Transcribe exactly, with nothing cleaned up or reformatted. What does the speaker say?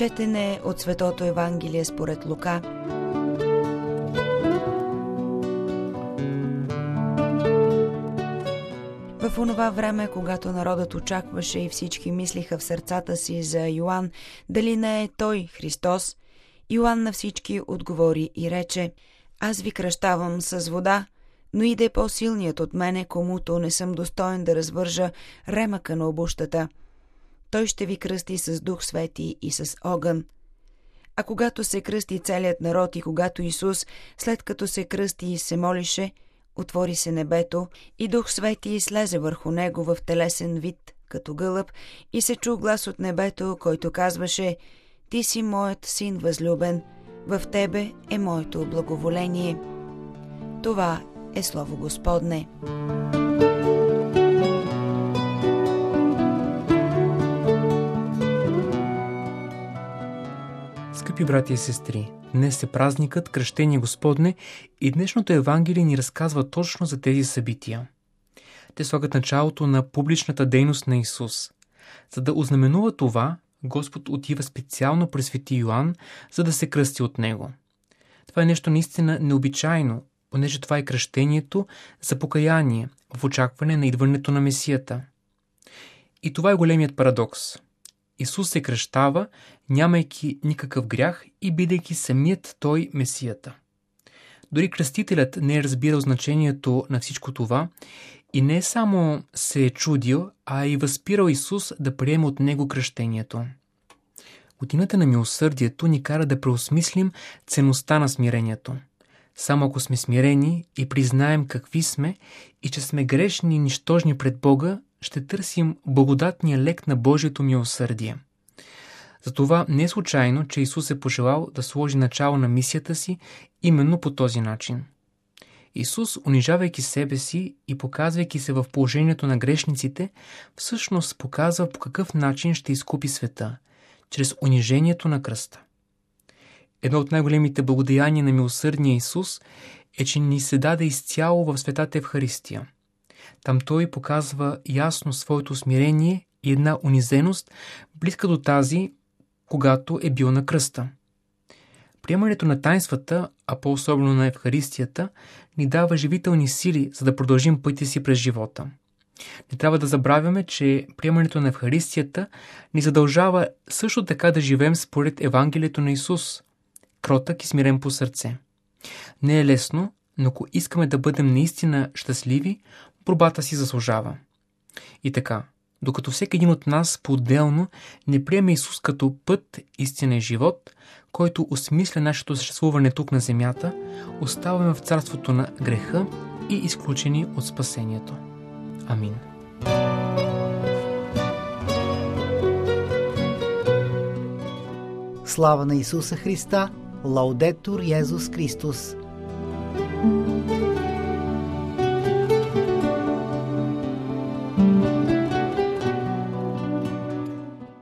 Четене от Светото Евангелие според Лука. В онова време, когато народът очакваше и всички мислиха в сърцата си за Йоан, дали не е той Христос, Йоан на всички отговори и рече: аз ви кръщавам с вода, но иде по-силният от мене, комуто не съм достоен да развържа ремъка на обущата. Той ще ви кръсти с Дух Свети и с огън. А когато се кръсти целият народ и когато Исус, след като се кръсти и се молише, отвори се небето и Дух Свети слезе върху него в телесен вид, като гълъб, и се чу глас от небето, който казваше: ти си моят син възлюбен, в тебе е моето благоволение. Това е Слово Господне. Скъпи братя и сестри, днес е празникът Кръщение Господне и днешното Евангелие ни разказва точно за тези събития. Те слагат началото на публичната дейност на Исус. За да ознаменува това, Господ отива специално при свети Йоан, за да се кръсти от него. Това е нещо наистина необичайно, понеже това е кръщението за покаяние в очакване на идването на Месията. И това е големият парадокс. Исус се кръщава, нямайки никакъв грях и бидейки самият Той Месията. Дори кръстителят не е разбирал значението на всичко това и не само се е чудил, а и възпирал Исус да приеме от него кръщението. Годината на милосърдието ни кара да преосмислим ценността на смирението. Само ако сме смирени и признаем какви сме и че сме грешни и нищожни пред Бога, ще търсим благодатния лек на Божието милосърдие. Затова не е случайно, че Исус е пожелал да сложи начало на мисията си именно по този начин. Исус, унижавайки себе си и показвайки се в положението на грешниците, всъщност показва по какъв начин ще изкупи света – чрез унижението на кръста. Едно от най-големите благодеяния на милосърдния Исус е, че ни се даде изцяло в светата Евхаристия. Там Той показва ясно своето смирение и една унизеност, близка до тази, когато е бил на кръста. Приемането на тайнствата, а по-особено на Евхаристията, ни дава живителни сили, за да продължим пътя си през живота. Не трябва да забравяме, че приемането на Евхаристията ни задължава също така да живеем според Евангелието на Исус, кротък и смирен по сърце. Не е лесно, но ако искаме да бъдем наистина щастливи, борбата си заслужава. И така, докато всеки един от нас по-отделно не приеме Исус като път, истина и живот, който осмисля нашето съществуване тук на земята, оставаме в царството на греха и изключени от спасението. Амин. Слава на Исуса Христа! Лаудетур Йезус Христос!